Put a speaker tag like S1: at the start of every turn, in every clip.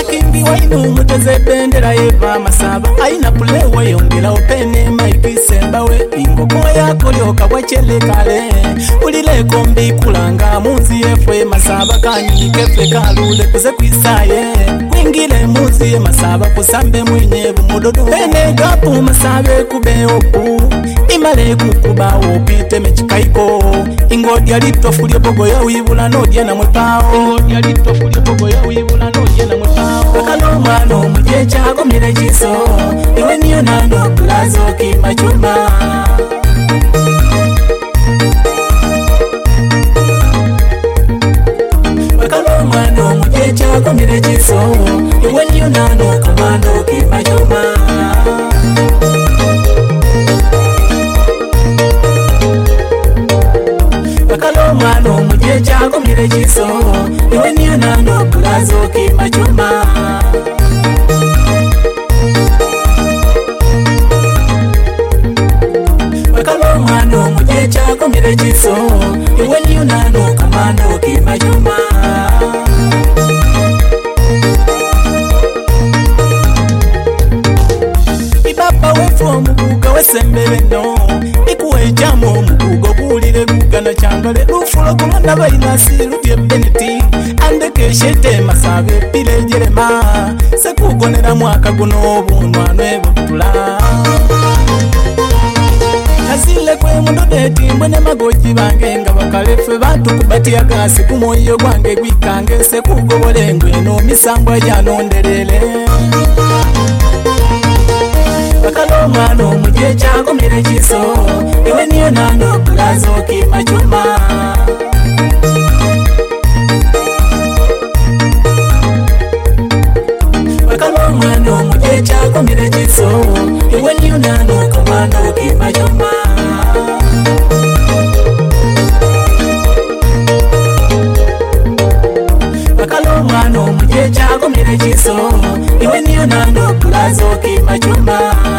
S1: Akimbi wainu muteze bendera yeva Masaba aina pulewa yongera opene maiki sembawe ingoko yako lyoka bwachele kale ulile kombi kulanga munzi yefwe Masaba kanyike fwe kalule kuze kwisaye kwingile munzi ye Masaba kusambe mwenye bumudodo pene gapu Masabe kubeopu imale kukuba opite mechikaiko ingodi alitofulie bogo ya wibula nodya na mwepao ingodi alitofulie bogo ya wibula nodya na mwepao akaloma no mujecha komire chiso iwe niyo nano plazo kimachuma akaloma no mujecha komire chiso iwe niyo nano kamano kimachuma Mano mujecha komire chiso iwe niyo nano plazo kimachuma Mano mujecha komire chiso iwe niyo nano kamano kimachuma Ibaba wefu mubuga wesembele no ikuwe jamo mubugo bulire gugana changale lufulo kulonda bainasi ludye beneti andeke shete Masabe pile jerema sekugonera mwaka guno bunwanwe butula Azile kwe mundo beti mwene magoji bange nga bakalefe bantu kubatia gasi kumoyo gwange gwikange sekugobole ngweno misambwa janonderele Akaloma no mujecha komire chiso iwe niyo nano plazo kimachuma Akaloma no mujecha komire chiso iwe niyo nano kamano kimachuma Akaloma no mujecha komire chiso iwe niyo nano plazo kimachuma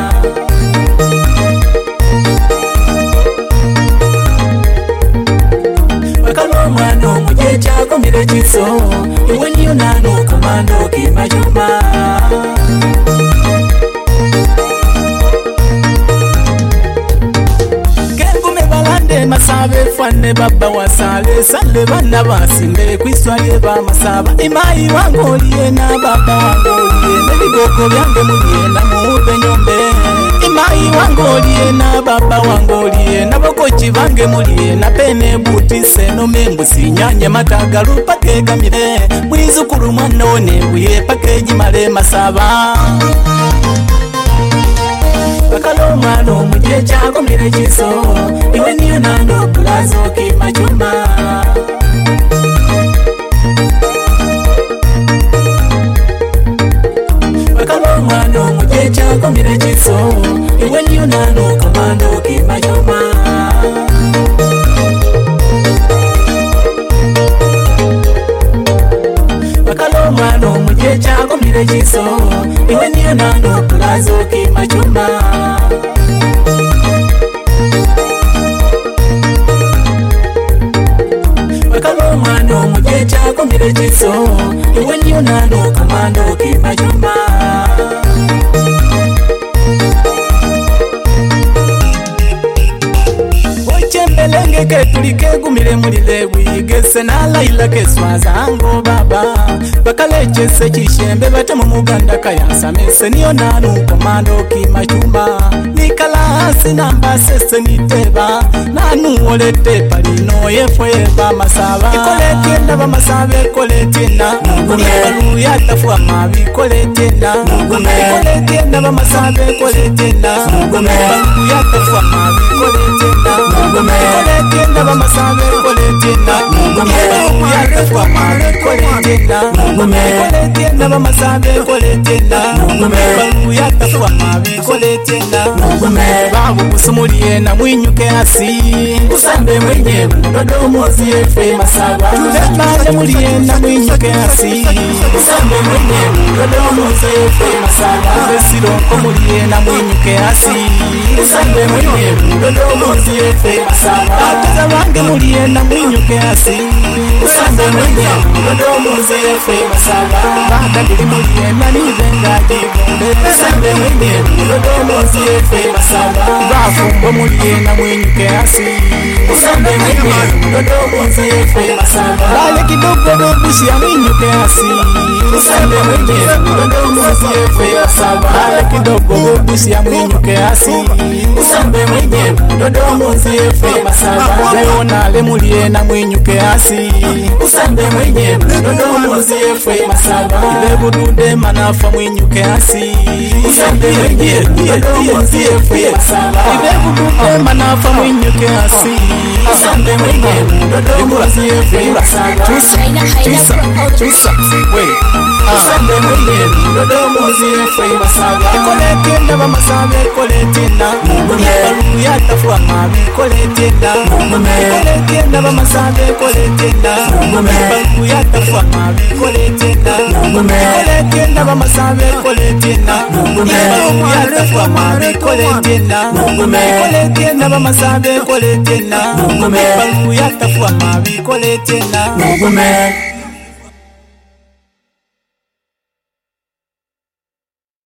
S1: Akaloma no mujecha komire chiso iwe niyo nano kamano kimachuma Kengume balande Masabe fwane baba wasale sale bana basimbe kwiswaye ba Masaba imai wangoliye na baba wangoliye nebigogo byange muliye na mube nyombe imai wangoliye na baba wangoliye nabokochi bange muliye na pene buti seno membu sinyanye matagalu pakegamire mwizukuru mwanone buye pakeji male Masaba Akaloma no mujecha komire chiso iwe niyo nano plazo kimachuma Akaloma no mujecha komire chiso iwe niyo nano kamano kimachuma Akaloma no mujecha komire chiso iwe niyo nano plazo kimachuma Akaloma no mujecha komire chiso iwe niyo nano kamano kimachuma Ochembelenge ketulike gumire mulile wigese na laila keswaza ango baba bakaleche se chishembe bate mu muganda kayansa mese niyo nanu komando kimachuma nikala sinamba sese niteba nanu olete palino yefwe ba Masaba ikolete na ba Masaba ikolete na mugume ya tafwa mabi ikolete na mugume ikolete na ba Masaba ikolete na mugume ya tafwa mabi ikolete na mugume ikolete na ba Masaba ikolete na mugume ya tafwa mabi ikolete na mugume ikolete na ba Masaba ikolete na mugume ya tafwa mabi ikolete na mugume babu kusumuliye na mwinyuke asi kusambe mwenye mudodo mozi efe Masaba tulemaje muliye na mwinyuke asi kusambe mwenye mudodo mozi efe Masaba besiroko muliye na mwinyuke asi kusambe mwenye mudodo mozi efe Masaba ataza bange muliye na mwinyuke asi kusambe mwenye mudodo muziyefe masaba banda dili mulienda nivenga jibonde usambe mwenye mudodo muziyefe masaba bafumbo mulienda mwenyuke asi usambe mwenye mudodo muziyefe masaba bale kidogo dobusi ya mwenyuke asi usambe mwenye mudodo muziyefe masaba bale kidogo dobusi ya mwenyuke asi usambe mwenye mudodo muziyefe masaba leo nale mulienda mwenyuke asi usambe mwenye mudodo muziyefe masaba ibebudude manafa mwenyuke asi usambe mwenye mudodo muziyefe masaba ibebudude manafa mwenyuke asi usambe mwenye mudodo muziyefe masaba tusa wait usambe mwenye mudodo muziyefe masaba koletenda bamasabe koletenda baluya tafwa mabe koletenda koletenda bamasabe koletenda baluya tafwa mabe koletenda koletenda bamasabe koletenda baluya tafwa mabe koletenda koletenda bamasabe koletenda baluya tafwa mabe koletenda